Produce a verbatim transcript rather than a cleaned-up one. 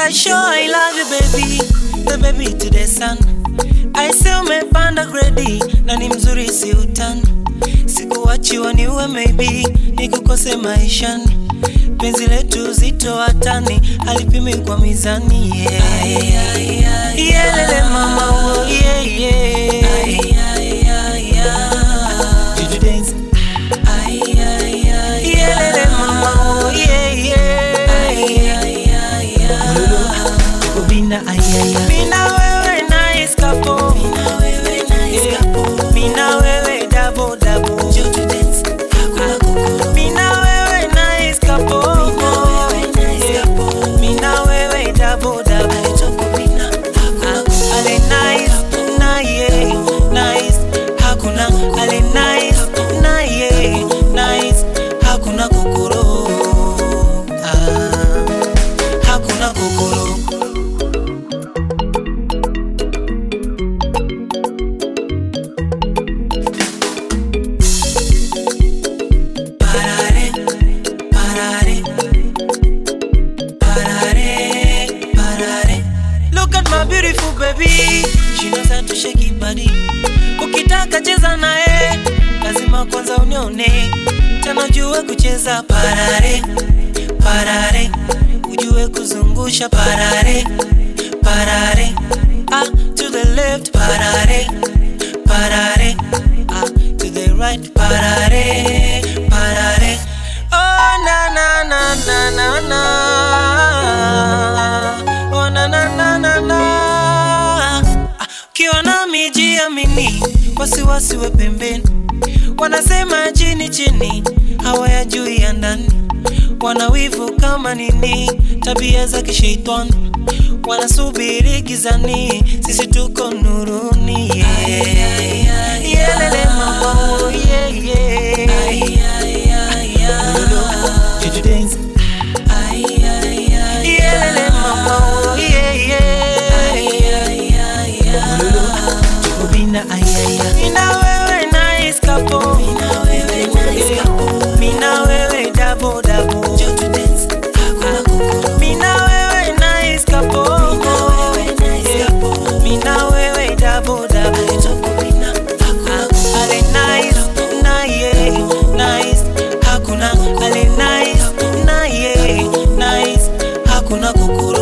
I show I love you baby, the baby to the sun. I say umepanda grade na ni mzuri si utani. Sikuachiwa niwe maybe nikukose maishani. Penzi letu zito hatani halipimi kwa mizani. Yeah, yeah, yeah, yeah. Lele mama oh yeah yeah. Ay, ay, ay, ay. Did you dance? Ay, ay, ay, yeah. Lele mama oh yeah yeah. Ay, ay, ay, ay. Bina ay ay ay. Bina wewe nice couple. Bina wewe nice couple. Bina wewe double double. Did you dance? Hakuna kuku. Bina wewe nice couple. Beautiful baby, she knows how to shake it body. Ukitaka cheza nae, lazima kwanza unione. Tena ujue kucheza parare, parare. Ujue kuzungusha parare, parare. Ah, to the left parare, parare. Ah, to the right parare, parare. Oh na na na na na na. Oh na na na na na. Kiona miji ya mini, wasiwasi we pembeni. Wanasema chini chini, hawayajui ya ndani. Wanawivu kama nini, tabia za kishaitani. Wanasubiri gizani, sisi tuko nuruni. Yeah, yeah, yeah, yeah. Lele mama oh yeah yeah. Ay, ay, ay, ay. Did you dance? Ay, ay, ay, yeah. Lele mama oh yeah yeah. Bina ay ay ay. Bina wewe nice couple. Bina wewe nice couple. Bina wewe double double. Did you dance? Hakuna kuku. Bina wewe nice couple. Bina wewe nice couple. Bina wewe double double. Bina hakuna kuku. Ale nice na yeah nice. Hakuna ale nice na yeah nice. Hakuna kuku.